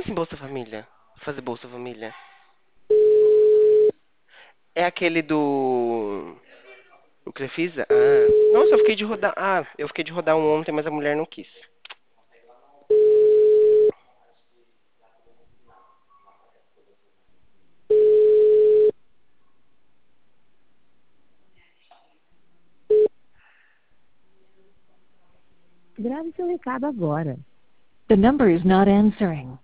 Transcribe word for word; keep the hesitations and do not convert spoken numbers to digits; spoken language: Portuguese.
assim Bolsa Família? Fazer Bolsa Família. É aquele do. O Crefisa? Ah. Nossa, eu fiquei de rodar. Ah, eu fiquei de rodar um ontem, mas a mulher não quis. Grave seu recado agora. The number is not answering.